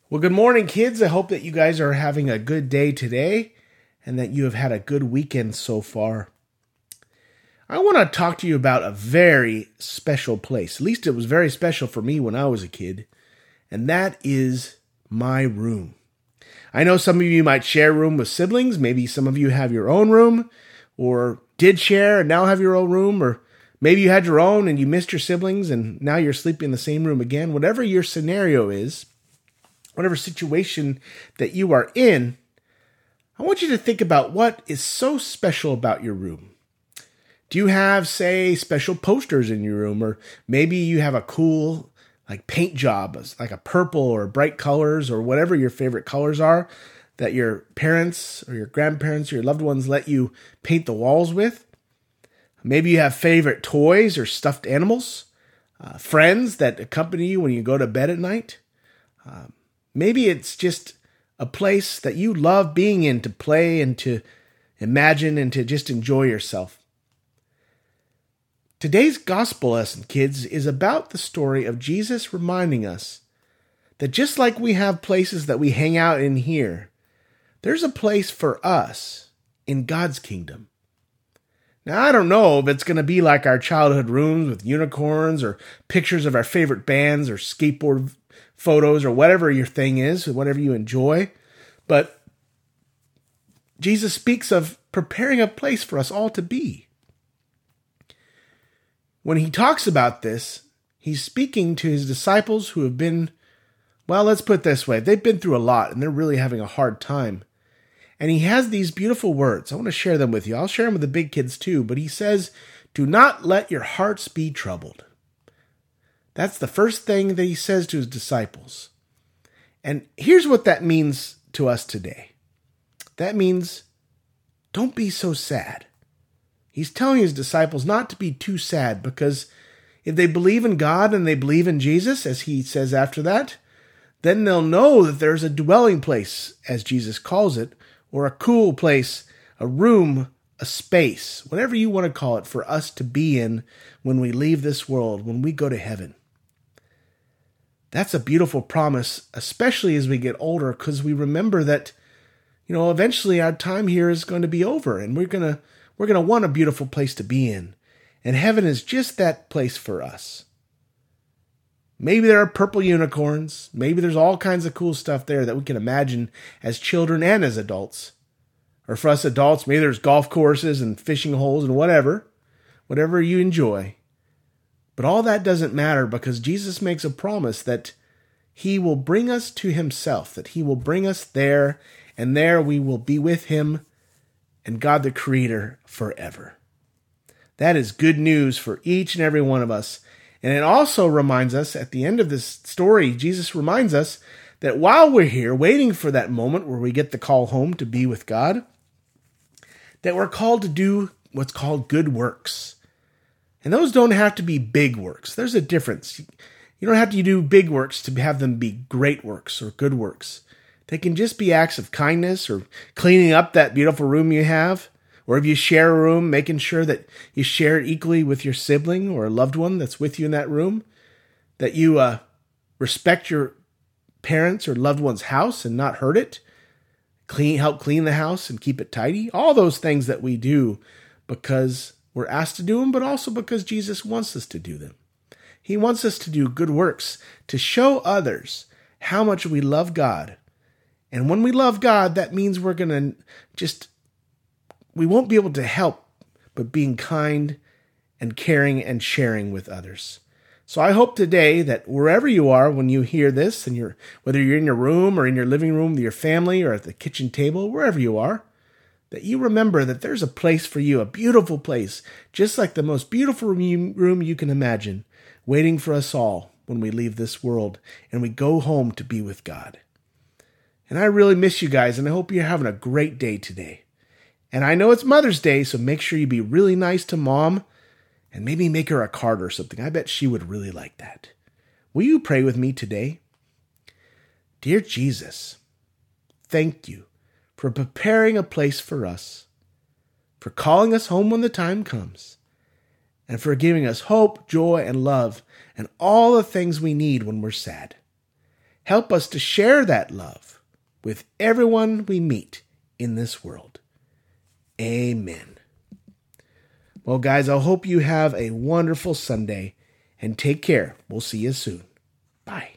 Well, good morning, kids. I hope that you guys are having a good day today and that you have had a good weekend so far. I want to talk to you about a very special place. At least it was very special for me when I was a kid, and that is my room. I know some of you might share a room with siblings. Maybe some of you have your own room or did share and now have your own room, or maybe you had your own and you missed your siblings and now you're sleeping in the same room again. Whatever your scenario is, whatever situation that you are in, I want you to think about what is so special about your room. Do you have, say, special posters in your room? Or maybe you have a cool paint job, like a purple or bright colors or whatever your favorite colors are that your parents or your grandparents or your loved ones let you paint the walls with. Maybe you have favorite toys or stuffed animals, friends that accompany you when you go to bed at night. Maybe it's just a place that you love being in to play and to imagine and to just enjoy yourself. Today's gospel lesson, kids, is about the story of Jesus reminding us that just like we have places that we hang out in here, there's a place for us in God's kingdom. Now, I don't know if it's going to be like our childhood rooms with unicorns or pictures of our favorite bands or skateboard photos or whatever your thing is, whatever you enjoy. But Jesus speaks of preparing a place for us all to be. When he talks about this, he's speaking to his disciples who have been, well, let's put it this way, they've been through a lot and they're really having a hard time. And he has these beautiful words. I want to share them with you. I'll share them with the big kids too, but he says, "Do not let your hearts be troubled." That's the first thing that he says to his disciples. And here's what that means to us today. That means don't be so sad. He's telling his disciples not to be too sad, because if they believe in God and they believe in Jesus, as he says after that, then they'll know that there's a dwelling place, as Jesus calls it, or a cool place, a room, a space, whatever you want to call it, for us to be in when we leave this world, when we go to heaven. That's a beautiful promise, especially as we get older, because we remember that, eventually our time here is going to be over, and we're going to want a beautiful place to be in. And heaven is just that place for us. Maybe there are purple unicorns. Maybe there's all kinds of cool stuff there that we can imagine as children and as adults. Or for us adults, maybe there's golf courses and fishing holes and whatever you enjoy. But all that doesn't matter, because Jesus makes a promise that he will bring us to himself, that he will bring us there, and there we will be with him and God the Creator forever. That is good news for each and every one of us. And it also reminds us, at the end of this story, Jesus reminds us that while we're here waiting for that moment where we get the call home to be with God, that we're called to do what's called good works. And those don't have to be big works. There's a difference. You don't have to do big works to have them be great works or good works. They can just be acts of kindness, or cleaning up that beautiful room you have. Or if you share a room, making sure that you share it equally with your sibling or a loved one that's with you in that room. That you respect your parents or loved one's house and not hurt it. Help clean the house and keep it tidy. All those things that we do because we're asked to do them, but also because Jesus wants us to do them. He wants us to do good works to show others how much we love God. And when we love God, that means we're going to we won't be able to help but being kind and caring and sharing with others. So I hope today that wherever you are when you hear this, and whether you're in your room or in your living room with your family or at the kitchen table, wherever you are, that you remember that there's a place for you, a beautiful place, just like the most beautiful room you can imagine, waiting for us all when we leave this world and we go home to be with God. And I really miss you guys, and I hope you're having a great day today. And I know it's Mother's Day, so make sure you be really nice to Mom, and maybe make her a card or something. I bet she would really like that. Will you pray with me today? Dear Jesus, thank you for preparing a place for us, for calling us home when the time comes, and for giving us hope, joy, and love, and all the things we need when we're sad. Help us to share that love with everyone we meet in this world. Amen. Well, guys, I hope you have a wonderful Sunday and take care. We'll see you soon. Bye.